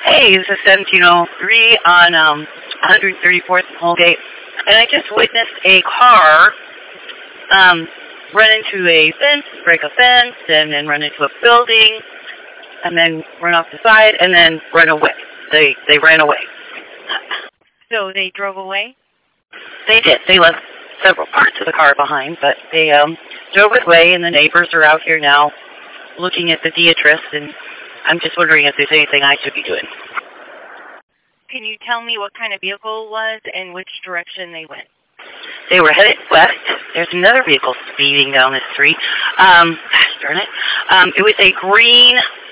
Hey, this is 1703 on 134th and Holgate, and I just witnessed a car run into a fence, break a fence, and then run into a building, and then run off the side, and then run away. They ran away. So they drove away? They did. They left several parts of the car behind, but they drove away, and the neighbors are out here now looking at the Beatrice, and I'm just wondering if there's anything I should be doing. Can you tell me what kind of vehicle it was and which direction they went? They were headed west. There's another vehicle speeding down the street. Gosh darn it. It was a green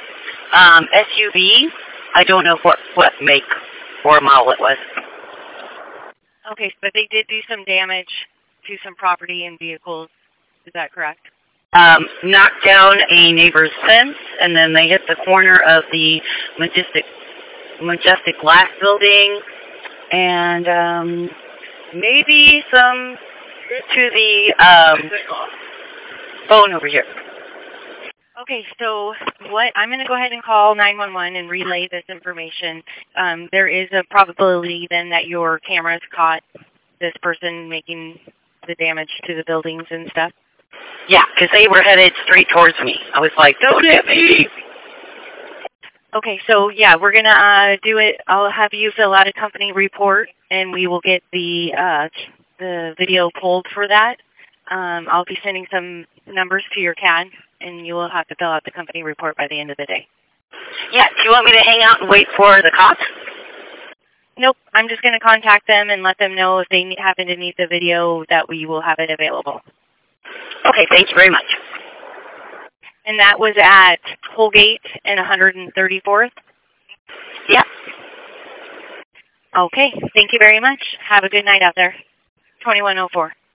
SUV. I don't know what make or model it was. Okay, but they did do some damage to some property and vehicles. Is that correct? Knocked down a neighbor's fence, and then they hit the corner of the Majestic Glass building, and maybe some to the phone over here. Okay, so I'm going to go ahead and call 911 and relay this information. There is a probability then that your cameras caught this person making the damage to the buildings and stuff. Yeah, because they were headed straight towards me. I was like, don't hit me! Okay, so yeah, we're going to do it. I'll have you fill out a company report, and we will get the video pulled for that. I'll be sending some numbers to your CAD, and you will have to fill out the company report by the end of the day. Yeah, do you want me to hang out and wait for the cops? Nope, I'm just going to contact them and let them know if they happen to need the video that we will have it available. Okay, thank you very much. And that was at Holgate and 134th? Yeah. Okay, thank you very much. Have a good night out there. 2104.